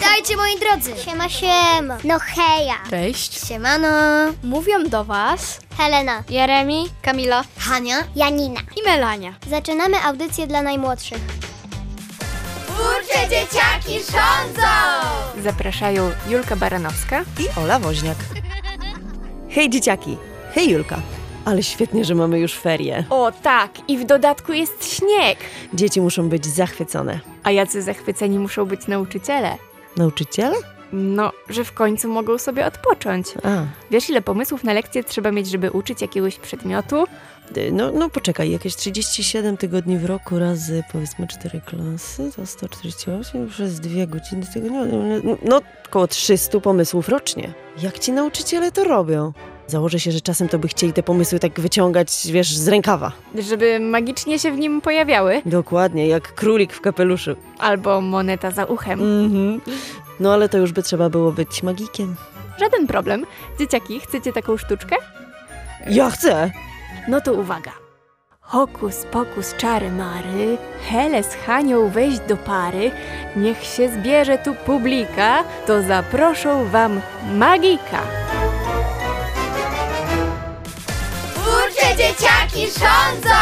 Witajcie, moi drodzy! Siema, siema. No heja. Cześć. Siemano! Mówią do was Helena. Jeremi, Kamila Hania? Janina. i Melania. Zaczynamy audycję dla najmłodszych. Twórcze dzieciaki rządzą! Zapraszają Julka Baranowska. I Ola Woźniak. Hej dzieciaki, hej Julka. Ale świetnie, że mamy już ferie. O tak, i w dodatku jest śnieg. Dzieci muszą być zachwycone. A jacy zachwyceni muszą być nauczyciele? Nauczyciele? No, że w końcu mogą sobie odpocząć. A, Wiesz, ile pomysłów na lekcje trzeba mieć, żeby uczyć jakiegoś przedmiotu? no poczekaj, jakieś 37 tygodni w roku razy powiedzmy 4 klasy, to 148 przez 2 godziny tygodniowo. No, około 300 pomysłów rocznie. Jak ci nauczyciele to robią? Założę się, że czasem to by chcieli te pomysły tak wyciągać, wiesz, z rękawa. Żeby magicznie się w nim pojawiały? Dokładnie, jak królik w kapeluszu. Albo moneta za uchem. No ale to już by trzeba było być magikiem. Żaden problem. Dzieciaki, chcecie taką sztuczkę? Ja chcę! No to uwaga. Hokus pokus czary mary, Hele z Hanią wejść do pary, niech się zbierze tu publika, to zaproszą wam magika. Twórcze dzieciaki rządzą!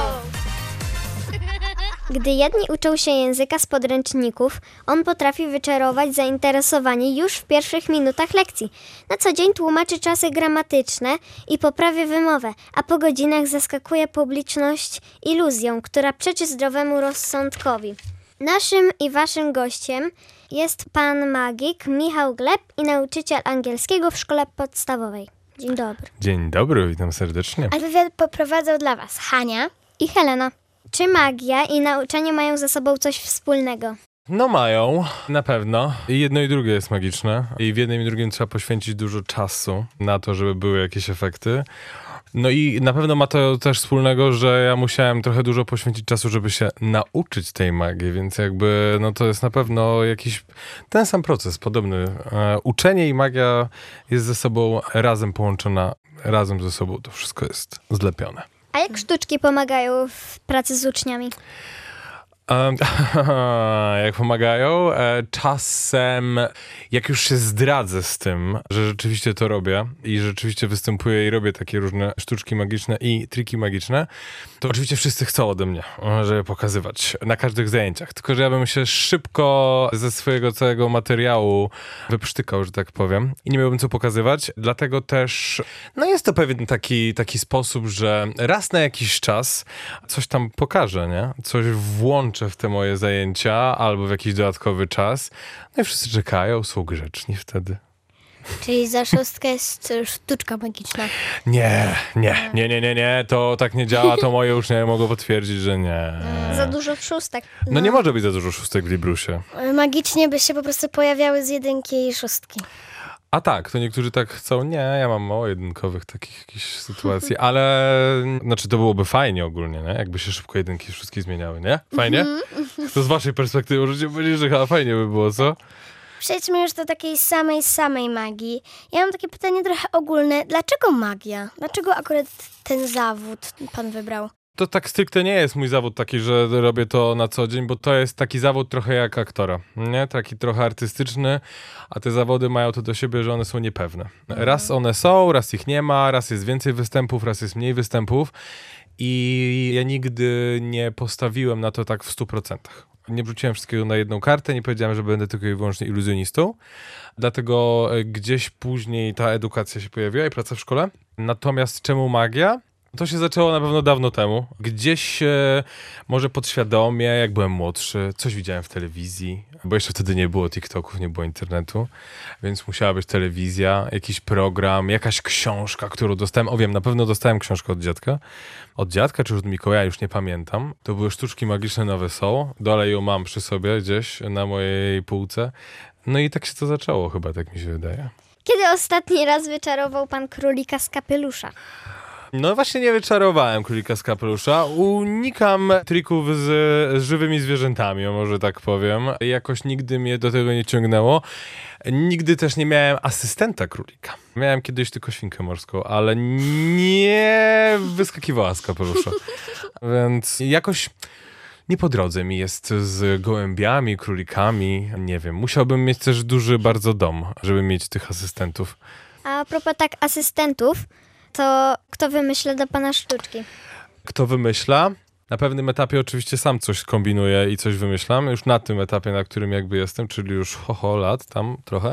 Gdy jedni uczą się języka z podręczników, on potrafi wyczarować zainteresowanie już w pierwszych minutach lekcji. Na co dzień tłumaczy czasy gramatyczne i poprawia wymowę, a po godzinach zaskakuje publiczność iluzją, która przeczy zdrowemu rozsądkowi. Naszym i waszym gościem jest pan magik Michał Gleb i nauczyciel angielskiego w szkole podstawowej. Dzień dobry. Dzień dobry, witam serdecznie. A wywiad poprowadzą dla was Hania i Helena. Czy magia i nauczanie mają ze sobą coś wspólnego? No mają, na pewno. I jedno i drugie jest magiczne. I w jednym i drugim trzeba poświęcić dużo czasu na to, żeby były jakieś efekty. No i na pewno ma to też wspólnego, że ja musiałem trochę dużo poświęcić czasu, żeby się nauczyć tej magii, więc jakby no to jest na pewno jakiś ten sam proces, podobny. Uczenie i magia jest ze sobą razem połączona, razem ze sobą to wszystko jest zlepione. A jak sztuczki pomagają w pracy z uczniami? Jak pomagają? Czasem, jak już się zdradzę z tym, że rzeczywiście to robię i rzeczywiście występuję i robię takie różne sztuczki magiczne i triki magiczne, to oczywiście wszyscy chcą ode mnie, żeby pokazywać na każdych zajęciach. Tylko że ja bym się szybko ze swojego całego materiału wyprztykał, że tak powiem, i nie miałbym co pokazywać. Dlatego też, no jest to pewien taki sposób, że raz na jakiś czas coś tam pokażę, nie? Coś włączę w te moje zajęcia albo w jakiś dodatkowy czas. No i wszyscy czekają, są grzeczni wtedy. Czyli za szóstkę jest sztuczka magiczna. Nie, to tak nie działa, to moje uczniowie mogą potwierdzić, że nie. Za dużo szóstek. No nie może być za dużo szóstek w Librusie. Magicznie by się po prostu pojawiały z jedynki i szóstki. A tak, to niektórzy tak chcą. Nie, ja mam mało jedynkowych takich jakichś sytuacji, ale znaczy to byłoby fajnie ogólnie, nie? Jakby się szybko jedynki i szóstki zmieniały, nie? Fajnie? To z waszej perspektywy możecie powiedzieć, że chyba fajnie by było, co? Przejdźmy już do takiej samej magii. Ja mam takie pytanie trochę ogólne. Dlaczego magia? Dlaczego akurat ten zawód pan wybrał? To tak stricte nie jest mój zawód taki, że robię to na co dzień, bo to jest taki zawód trochę jak aktora, nie? Taki trochę artystyczny, a te zawody mają to do siebie, że one są niepewne. Raz one są, raz ich nie ma, raz jest więcej występów, raz jest mniej występów i ja nigdy nie postawiłem na to tak w 100%. Nie wrzuciłem wszystkiego na jedną kartę, nie powiedziałem, że będę tylko i wyłącznie iluzjonistą. Dlatego gdzieś później ta edukacja się pojawiła i praca w szkole. Natomiast czemu magia? To się zaczęło na pewno dawno temu. Gdzieś może podświadomie, jak byłem młodszy, coś widziałem w telewizji, bo jeszcze wtedy nie było TikToków, nie było internetu, więc musiała być telewizja, jakiś program, jakaś książka, którą dostałem. O wiem, na pewno dostałem książkę od dziadka. Od dziadka czy od Mikołaja, już nie pamiętam. To były Sztuczki magiczne nowe są. Dalej ją mam przy sobie gdzieś na mojej półce. No i tak się to zaczęło chyba, tak mi się wydaje. Kiedy ostatni raz wyczarował pan królika z kapelusza? No właśnie nie wyczarowałem królika z kapelusza. Unikam trików z żywymi zwierzętami, może tak powiem. Jakoś nigdy mnie do tego nie ciągnęło. Nigdy też nie miałem asystenta królika. Miałem kiedyś tylko świnkę morską, ale nie wyskakiwała z kapelusza. Więc jakoś Nie po drodze mi jest z gołębiami, królikami, nie wiem. Musiałbym mieć też duży bardzo dom, żeby mieć tych asystentów. A propos tak asystentów, to kto wymyśla dla pana sztuczki? Kto wymyśla? Na pewnym etapie oczywiście sam coś kombinuję i coś wymyślam. Już na tym etapie, na którym jakby jestem, czyli już lat tam trochę.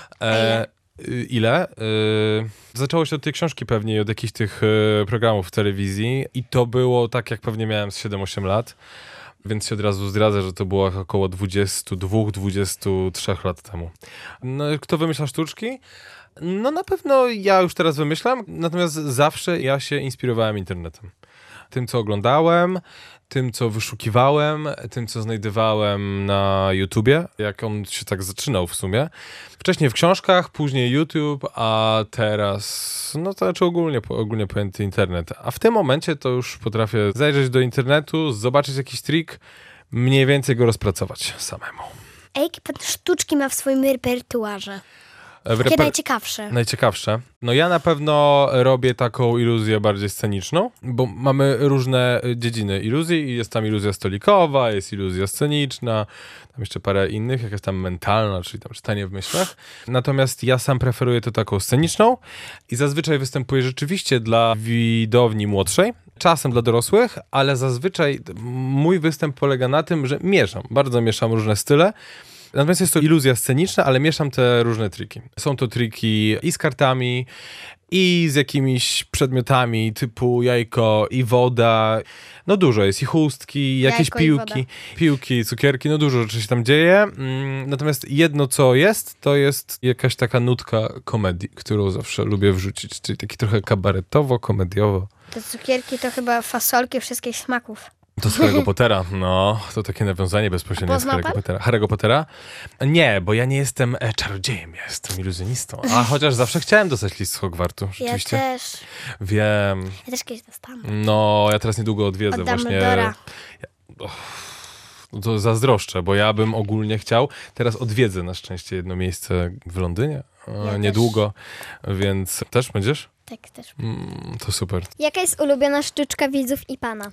Ile? Zaczęło się od tej książki pewnie i od jakichś tych programów w telewizji i to było tak, jak pewnie miałem z 7-8 lat. Więc się od razu zdradzę, że to było około 22-23 lat temu. No, kto wymyśla sztuczki? No na pewno ja już teraz wymyślam, natomiast zawsze ja się inspirowałem internetem. Tym, co oglądałem, tym, co wyszukiwałem, tym, co znajdowałem na YouTubie, jak on się tak zaczynał w sumie. Wcześniej w książkach, później YouTube, a teraz, no to znaczy ogólnie pojęty internet. A w tym momencie to już potrafię zajrzeć do internetu, zobaczyć jakiś trik, mniej więcej go rozpracować samemu. A jakie pan sztuczki ma w swoim repertuarze? Jakie najciekawsze? Najciekawsze. No ja na pewno robię taką iluzję bardziej sceniczną, bo mamy różne dziedziny iluzji i jest tam iluzja stolikowa, jest iluzja sceniczna, tam jeszcze parę innych, jakaś tam mentalna, czyli tam czytanie w myślach. Natomiast ja sam preferuję to taką sceniczną i zazwyczaj występuję rzeczywiście dla widowni młodszej, czasem dla dorosłych, ale zazwyczaj mój występ polega na tym, że bardzo mieszam różne style. Natomiast jest to iluzja sceniczna, ale mieszam te różne triki. Są to triki i z kartami, i z jakimiś przedmiotami typu jajko i woda. No dużo jest i chustki, jakieś piłki, cukierki, no dużo rzeczy się tam dzieje. Natomiast jedno co jest, to jest jakaś taka nutka komedii, którą zawsze lubię wrzucić, czyli taki trochę kabaretowo, komediowo. Te cukierki to chyba fasolki wszystkich smaków. To z Harry'ego Pottera, no, to takie nawiązanie bezpośrednie z Harry'ego Pottera. Harry'ego Pottera? Nie, bo ja nie jestem czarodziejem, ja jestem iluzjonistą. A chociaż zawsze chciałem dostać list z Hogwartu, rzeczywiście. Ja też. Wiem. Ja też kiedyś dostanę. No, ja teraz niedługo odwiedzę Od właśnie. Dumbledora. No to zazdroszczę, bo ja bym ogólnie chciał. Teraz odwiedzę na szczęście jedno miejsce w Londynie. Niedługo, więc też będziesz? Tak, też. To super. Jaka jest ulubiona sztuczka widzów i pana?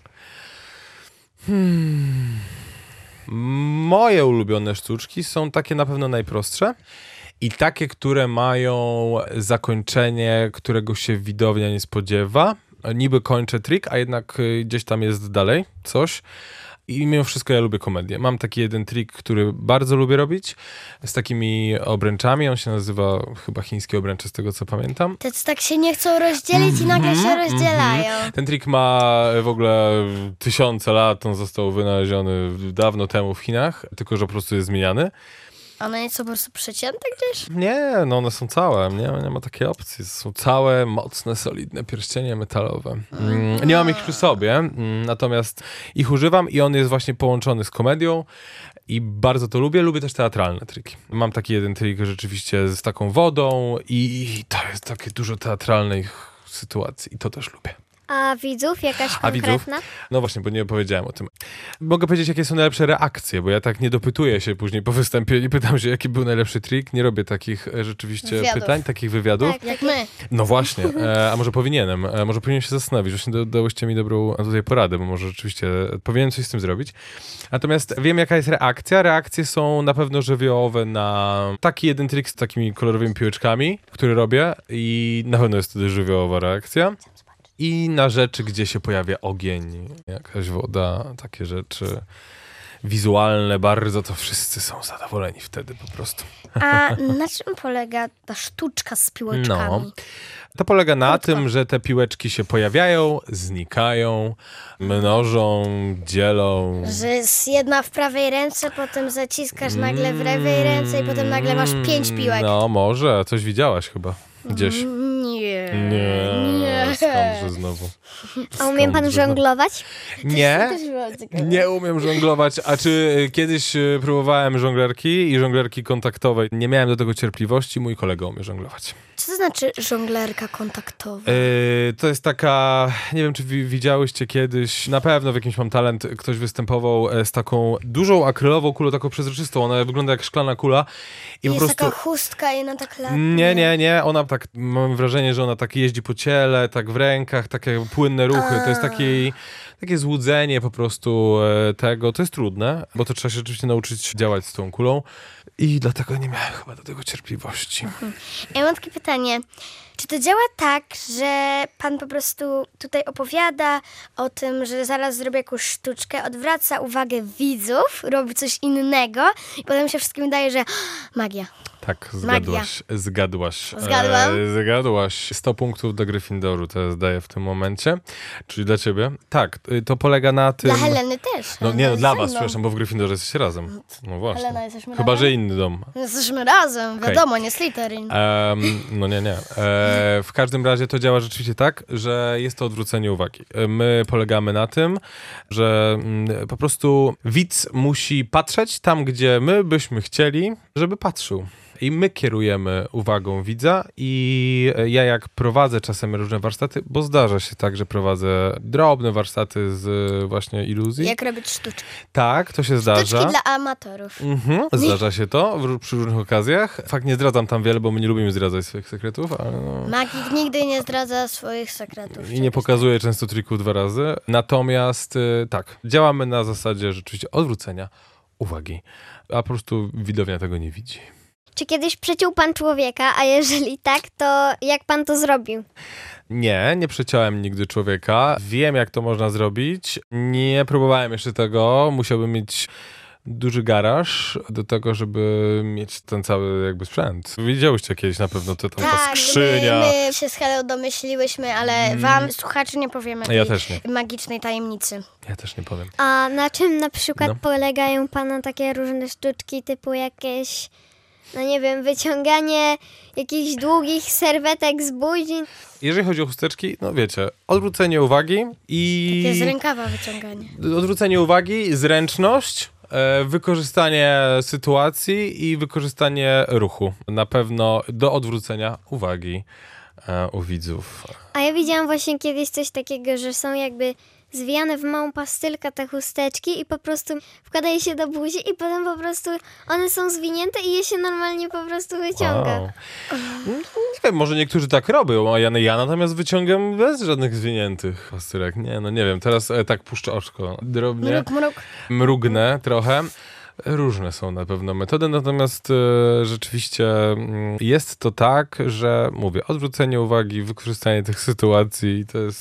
Moje ulubione sztuczki są takie na pewno najprostsze i takie, które mają zakończenie, którego się widownia nie spodziewa. Niby kończę trik, a jednak gdzieś tam jest dalej coś. I mimo wszystko ja lubię komedię. Mam taki jeden trik, który bardzo lubię robić z takimi obręczami. On się nazywa chyba chińskie obręcze, z tego co pamiętam. Te co tak się nie chcą rozdzielić i nagle się rozdzielają. Ten trik ma w ogóle tysiące lat. On został wynaleziony dawno temu w Chinach, tylko że po prostu jest zmieniany. One nie są po prostu przecięte gdzieś? Nie, no one są całe. Nie ma takiej opcji. Są całe, mocne, solidne pierścienie metalowe. Nie mam ich przy sobie, natomiast ich używam i on jest właśnie połączony z komedią i bardzo to lubię. Lubię też teatralne triki. Mam taki jeden trik rzeczywiście z taką wodą i to jest takie dużo teatralnych sytuacji i to też lubię. A widzów jakaś konkretna? No właśnie, bo nie powiedziałem o tym. Mogę powiedzieć, jakie są najlepsze reakcje, bo ja tak nie dopytuję się później po występie, nie pytam się, jaki był najlepszy trik, nie robię takich rzeczywiście pytań, takich wywiadów. Tak, jak my. No właśnie, a może powinienem się zastanowić, właśnie dałyście mi dobrą tutaj poradę, bo może rzeczywiście powinienem coś z tym zrobić. Natomiast wiem, jaka jest reakcja. Reakcje są na pewno żywiołowe na taki jeden trik z takimi kolorowymi piłeczkami, który robię i na pewno jest wtedy żywiołowa reakcja. I na rzeczy, gdzie się pojawia ogień, jakaś woda, takie rzeczy wizualne bardzo, to wszyscy są zadowoleni wtedy po prostu. A na czym polega ta sztuczka z piłeczkami? No, to polega na tym, że te piłeczki się pojawiają, znikają, mnożą, dzielą. Że jest jedna w prawej ręce, potem zaciskasz nagle w lewej ręce i potem nagle masz 5 piłek. No może, coś widziałaś chyba gdzieś. Nie. Skądże znowu. A umie pan żonglować? Nie umiem żonglować. A czy kiedyś próbowałem żonglerki i żonglerki kontaktowej? Nie miałem do tego cierpliwości, mój kolega umie żonglować. Co to znaczy żonglerka kontaktowa? To jest taka, nie wiem czy widziałyście kiedyś, na pewno w jakimś Mam Talent ktoś występował z taką dużą akrylową kulą, taką przezroczystą, ona wygląda jak szklana kula. I jest po prostu taka chustka i ona tak lata. Nie, ona tak, mam wrażenie, że ona tak jeździ po ciele, tak w rękach, takie płynne ruchy. To jest takie złudzenie po prostu tego. To jest trudne, bo to trzeba się rzeczywiście nauczyć działać z tą kulą i dlatego nie miałem chyba do tego cierpliwości. Ja mam takie pytanie. Czy to działa tak, że pan po prostu tutaj opowiada o tym, że zaraz zrobi jakąś sztuczkę, odwraca uwagę widzów, robi coś innego i potem się wszystkim wydaje, że magia. Tak, Magia. zgadłaś. Zgadłam? Zgadłaś. 100 punktów do Gryffindoru to daję w tym momencie. Czyli dla ciebie. Tak, to polega na tym... Dla Heleny też. No nie, Helena dla jest was, ze mną. przepraszam, bo w Gryffindorze jesteście razem. No właśnie. Helena, jesteśmy Chyba, razem? że inny dom. Jesteśmy razem, wiadomo, nie Slytherin. No nie. W każdym razie to działa rzeczywiście tak, że jest to odwrócenie uwagi. My polegamy na tym, że po prostu widz musi patrzeć tam, gdzie my byśmy chcieli, żeby patrzył. I my kierujemy uwagą widza i ja jak prowadzę czasem różne warsztaty, bo zdarza się tak, że prowadzę drobne warsztaty z właśnie iluzji. Jak robić sztuczki. Tak, to się zdarza. Sztuczki dla amatorów. Zdarza się to przy różnych okazjach. Fakt, nie zdradzam tam wiele, bo my nie lubimy zdradzać swoich sekretów, ale no. Magik nigdy nie zdradza swoich sekretów. I nie pokazuje często trików 2 razy. Natomiast tak, działamy na zasadzie rzeczywiście odwrócenia uwagi, a po prostu widownia tego nie widzi. Czy kiedyś przeciął pan człowieka, a jeżeli tak, to jak pan to zrobił? Nie przeciąłem nigdy człowieka. Wiem, jak to można zrobić. Nie próbowałem jeszcze tego. Musiałbym mieć duży garaż do tego, żeby mieć ten cały jakby sprzęt. Widziałyście kiedyś na pewno ta skrzynia. My się z Helą domyśliłyśmy, ale wam, słuchacze, nie powiemy Ja tej też nie. magicznej tajemnicy. Ja też nie powiem. A na czym na przykład No. polegają pana takie różne sztuczki, typu jakieś, no nie wiem, wyciąganie jakichś długich serwetek z buzi? Jeżeli chodzi o chusteczki, no wiecie, odwrócenie uwagi i... Takie z rękawa wyciąganie. Odwrócenie uwagi, zręczność, wykorzystanie sytuacji i wykorzystanie ruchu. Na pewno do odwrócenia uwagi u widzów. A ja widziałam właśnie kiedyś coś takiego, że są jakby zwijane w małą pastylkę te chusteczki i po prostu wkładaje się do buzi i potem po prostu one są zwinięte i je się normalnie po prostu wyciąga. Wow. Nie wiem, może niektórzy tak robią, a ja natomiast wyciągam bez żadnych zwiniętych pastylek. Nie wiem, teraz tak puszczę oczko drobnie, mrugnę trochę. Różne są na pewno metody, natomiast rzeczywiście jest to tak, że mówię, odwrócenie uwagi, wykorzystanie tych sytuacji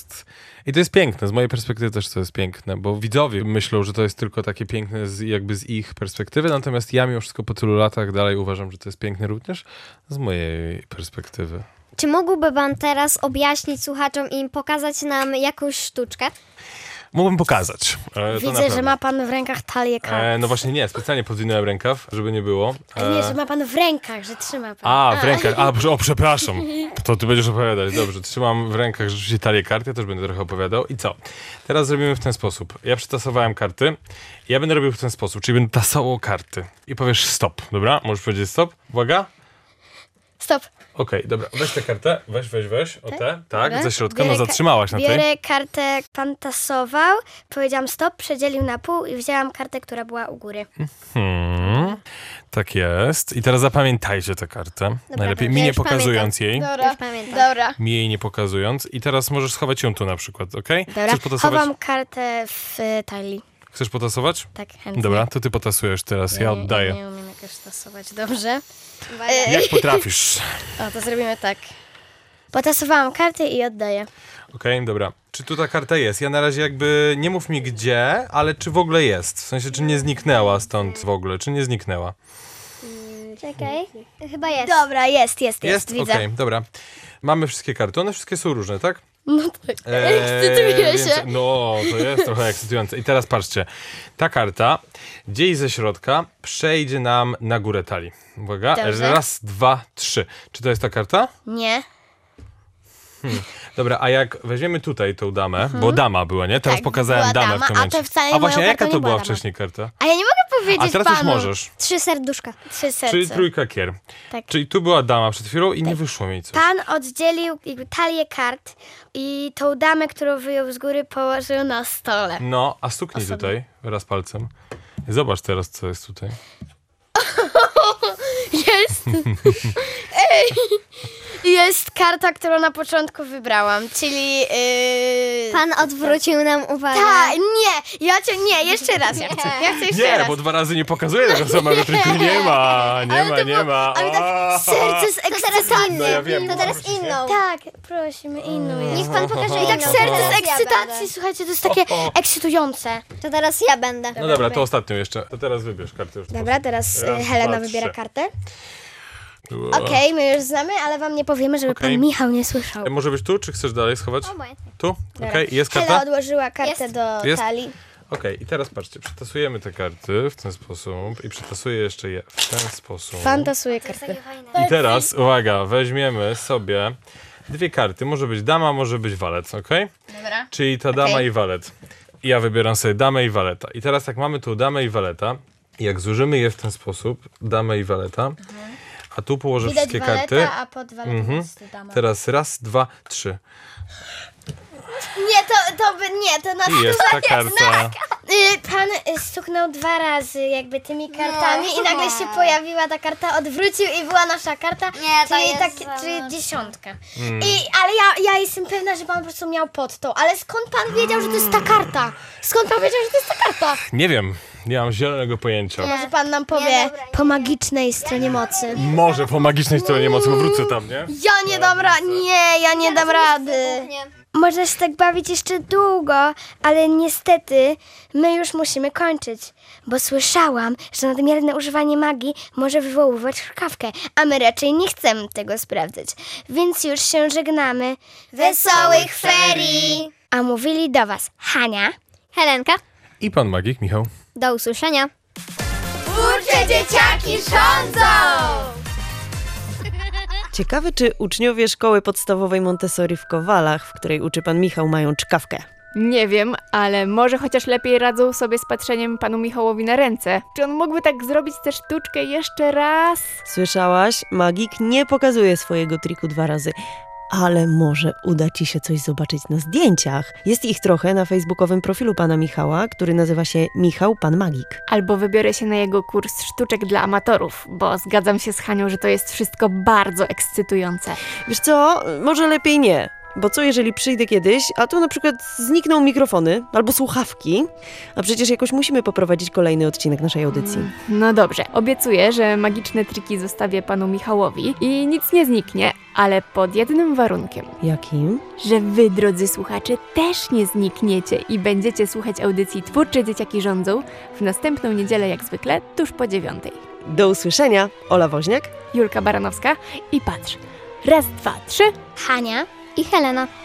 i to jest piękne, z mojej perspektywy też to jest piękne, bo widzowie myślą, że to jest tylko takie piękne jakby z ich perspektywy, natomiast ja mimo wszystko po tylu latach dalej uważam, że to jest piękne również z mojej perspektywy. Czy mógłby pan teraz objaśnić słuchaczom i pokazać nam jakąś sztuczkę? Mógłbym pokazać. Widzę, że ma pan w rękach talię kart. No właśnie nie, specjalnie podwinąłem rękaw, żeby nie było. A nie, że ma pan w rękach, że trzyma pan. W rękach. Przepraszam. To ty będziesz opowiadać. Dobrze, trzymam w rękach rzeczywiście talię kart, ja też będę trochę opowiadał. I co? Teraz zrobimy w ten sposób. Ja przytasowałem karty. Ja będę robił w ten sposób, czyli będę tasował karty. I powiesz stop, dobra? Możesz powiedzieć stop? Uwaga. Stop. Okej, dobra. Weź tę kartę. Weź. O tę. Tak, Dobra. ze środka. Biorę Zatrzymałaś na tej. Biorę kartę, pan tasował, powiedziałam stop, przedzielił na pół i wzięłam kartę, która była u góry. Tak jest. I teraz zapamiętajcie tę kartę. Najlepiej mi nie już pokazując jej. Już pamiętam. Dobra. Mi jej nie pokazując. I teraz możesz schować ją tu na przykład, okej? Dobra, Chcesz potasować? chowam kartę w talii. Chcesz potasować? Tak, chętnie. Dobra, to ty potasujesz teraz, ja oddaję. Nie umiem jakoś tasować dobrze. Jak potrafisz. O, to zrobimy tak. Potasowałam kartę i oddaję. Okej, dobra. Czy tu ta karta jest? Ja na razie jakby, nie mów mi gdzie, ale czy w ogóle jest? W sensie, czy nie zniknęła stąd w ogóle, czy nie zniknęła? Czekaj, chyba jest. Dobra, jest, widzę. Okej, dobra. Mamy wszystkie karty, one wszystkie są różne, tak? No tak, ekscytuję Więc, się. no, to jest trochę ekscytujące. I teraz patrzcie, ta karta gdzieś ze środka przejdzie nam na górę talii. Uwaga, Dobrze. 1, 2, 3. Czy to jest ta karta? Nie. Dobra, a jak weźmiemy tutaj tą damę, bo dama była, nie? Teraz Tak, pokazałem była damę dama, w tym a momencie. to wcale A właśnie, moją a jaka kartą to nie była była dama. wcześniej karta? A ja nie mogę powiedzieć A teraz panu. już możesz. 3 serduszka. 3 serca. Czyli trójka kier. Tak. Czyli tu była dama przed chwilą i nie wyszło mi coś. Pan oddzielił jakby talię kart i tą damę, którą wyjął z góry, położył na stole. No, a stuknij tutaj raz palcem. I zobacz teraz, co jest tutaj. Jest. Jest karta karta, którą na początku wybrałam, czyli... Pan odwrócił nam uwagę. Tak, nie, jeszcze raz ja chcę jeszcze Nie, raz. bo 2 razy nie pokazuje tego samego triku. Nie ma. Ale tak serce z ekscytacji. No ja wiem. To teraz inną. Tak, prosimy, inną jest. Niech pan pokaże I tak inną. serce Teraz z ja ekscytacji, będę. słuchajcie, to jest takie ekscytujące. To teraz ja będę. No dobra, to ostatnią jeszcze. To teraz wybierz kartę już. Dobra, teraz Raz, Helena dwa, wybiera trzy. kartę. Okej, my już znamy, ale wam nie powiemy, żeby Okej. pan Michał nie słyszał. Może być tu, czy chcesz dalej schować? Obojętnie. Tu? Dobra. Okej, jest Hela karta? odłożyła kartę Jest. do Jest? talii. Okej, i teraz patrzcie, przetasujemy te karty w ten sposób i przetasuję jeszcze je w ten sposób. Fantasuje karty. I teraz, uwaga, weźmiemy sobie 2 karty. Może być dama, może być walet, okej? Dobra. Czyli ta dama i walet. I ja wybieram sobie damę i waleta. I teraz jak mamy tu damę i waleta, jak złożymy je w ten sposób, damę i waleta, a tu położę Widać wszystkie waleta, karty. a pod waletą jest dama. Teraz raz, 2, 3. Nie, to nas I jest ta karta. Pan stuknął 2 razy jakby tymi kartami i nagle się pojawiła ta karta, odwrócił i była nasza karta, Nie, to jest czyli 10. Ale ja jestem pewna, że pan po prostu miał pod tą, ale skąd pan wiedział, że to jest ta karta? Skąd pan wiedział, że to jest ta karta? Nie wiem, nie mam zielonego pojęcia. Może pan nam powie po magicznej stronie mocy. Może po magicznej stronie mocy, bo wrócę tam, nie? Ja nie dam rady. Można się tak bawić jeszcze długo, ale niestety my już musimy kończyć, bo słyszałam, że nadmierne używanie magii może wywoływać szukawkę, a my raczej nie chcemy tego sprawdzać, więc już się żegnamy. Wesołych ferii! A mówili do was Hania, Helenka, I pan magik, Michał. do usłyszenia. Twórcze dzieciaki rządzą! Ciekawe, czy uczniowie szkoły podstawowej Montessori w Kowalach, w której uczy pan Michał, mają czkawkę. Nie wiem, ale może chociaż lepiej radzą sobie z patrzeniem panu Michałowi na ręce. Czy on mógłby tak zrobić tę sztuczkę jeszcze raz? Słyszałaś? Magik nie pokazuje swojego triku 2 razy. Ale może uda ci się coś zobaczyć na zdjęciach. Jest ich trochę na facebookowym profilu pana Michała, który nazywa się Michał Pan Magik. Albo wybiorę się na jego kurs sztuczek dla amatorów, bo zgadzam się z Hanią, że to jest wszystko bardzo ekscytujące. Wiesz co? Może lepiej nie. Bo co jeżeli przyjdę kiedyś, a tu na przykład znikną mikrofony albo słuchawki, a przecież jakoś musimy poprowadzić kolejny odcinek naszej audycji. No dobrze, obiecuję, że magiczne triki zostawię panu Michałowi i nic nie zniknie, ale pod jednym warunkiem. Jakim? Że wy, drodzy słuchacze, też nie znikniecie i będziecie słuchać audycji Twórcze Dzieciaki Rządzą w następną niedzielę jak zwykle, tuż po 9:00. Do usłyszenia. Ola Woźniak. Julka Baranowska i patrz, 1, 2, 3... Hania I Helena.